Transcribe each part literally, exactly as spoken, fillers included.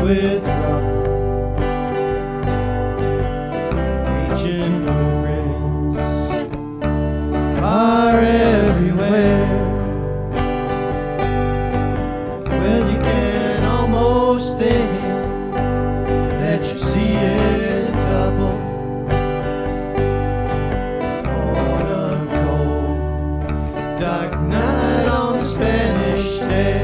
with rubber, reaching for prints are everywhere. Well, you can almost think that you see it double on a cold, dark night on the Spanish Stair.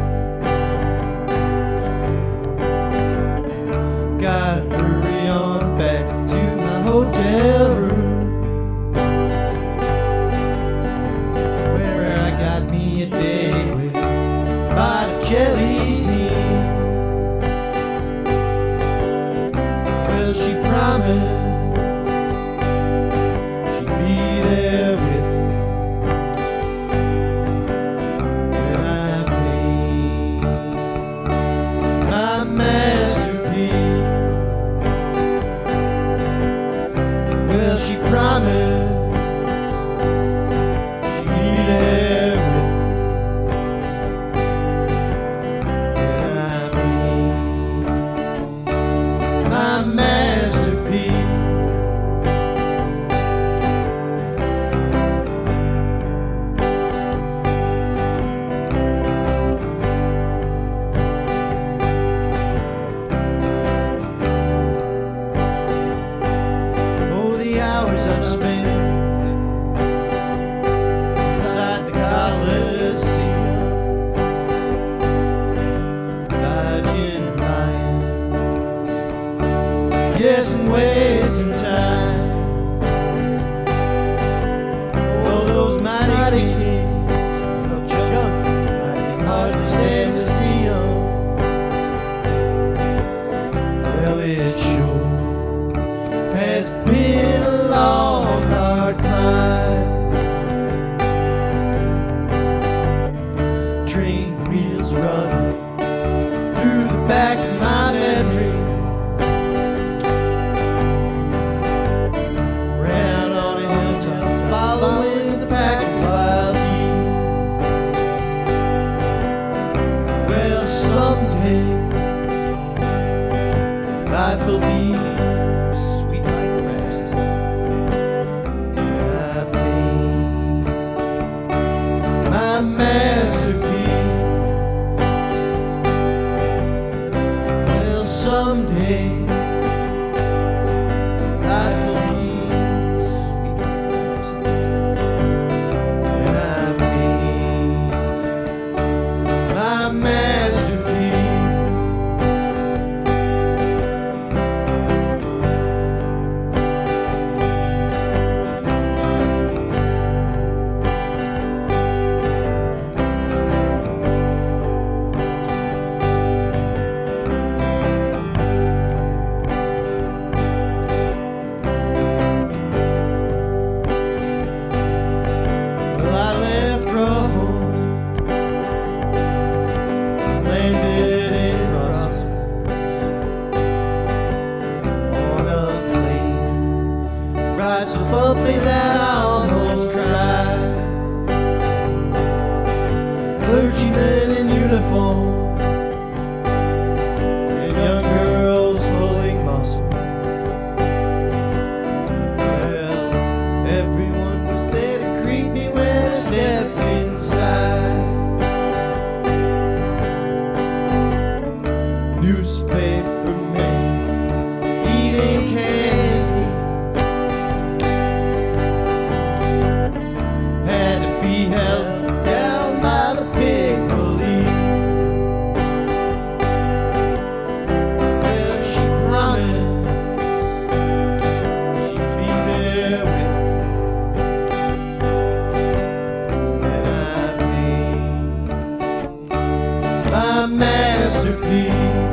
Gotta hurry on back to my hotel room, where I got me a day with Botticelli's knee. Well, she promised she'd be there with me when I paint my masterpiece. Well, she promised she'd be there with me when I paint my masterpiece. Oh, the hours I've spent inside the Coliseum, dodging lions, yes, and wasting time. Oh, those mighty kings of junk, I can hardly stand to see 'em. Well, it sure has been a long, hard climb. Train wheels running through the back of my memory. Ran out on a hilltop, following the pack of wild geese. Well, someday life will be sweet like rest. I paint my masterpiece. Well, someday life will be sweet like rest. And I paint my masterpiece. Well, I left Rome, landed in Brussels on a plane, ride so bumpy that I almost cried. Clergymen in uniform and young girls pulling muscle. Well, everyone was there to greet me when I stepped inside. Newspaper men eating candy had to be held down by the pig police. Well, she promised she'd be there with me when I paint my masterpiece.